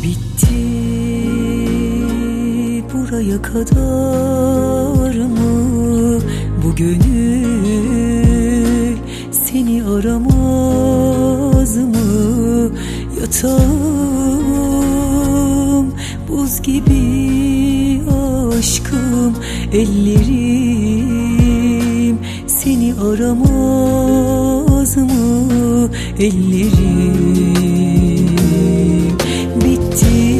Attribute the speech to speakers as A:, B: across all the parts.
A: Bitti buraya kadar mı bu gönül, seni aramaz mı? Yatağım buz gibi aşkım, ellerim seni aramaz mı? Ellerim bitti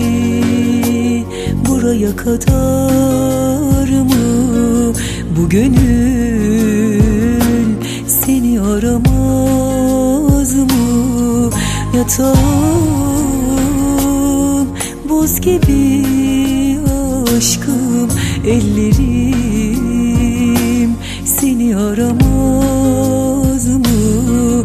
A: buraya kadar mı bu gönül, seni aramaz mı? Yatağım buz gibi aşkım, ellerim seni aramaz mı?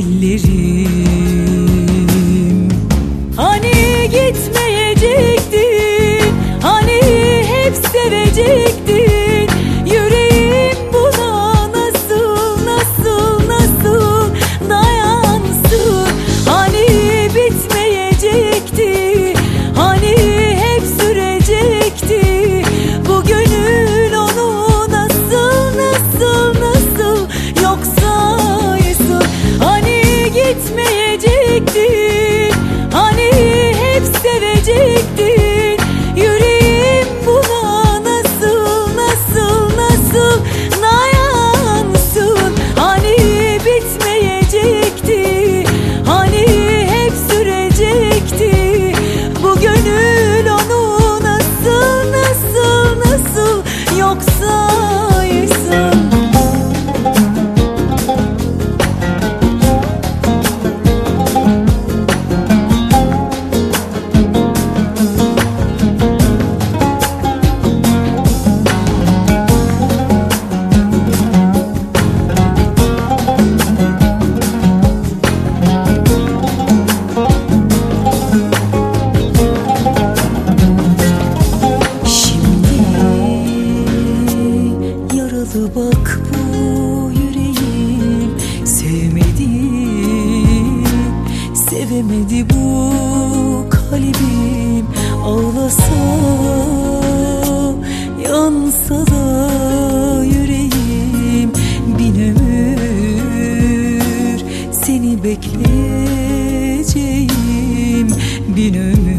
A: Ellerim. Hani gitmeyecektin, hani hep sevecektin, yüreğim buna nasıl nasıl nasıl dayansın? Hani bitmeyecekti, hani hep sürecekti, bu gönül onu nasıl nasıl nasıl yok saysın? Hani gitmeyecektin, hani hep sevecektin, yüreğim buna nasıl nasıl nasıl dayansın? Hani bitmeyecekti, hani hep sürecekti, bu gönül onu nasıl nasıl nasıl yok saysın? Bak bu yüreğim sevmedi, sevemedi bu kalbim. Ağlasa yansa da yüreğim, bin ömür seni bekleyeceğim, bin ömür.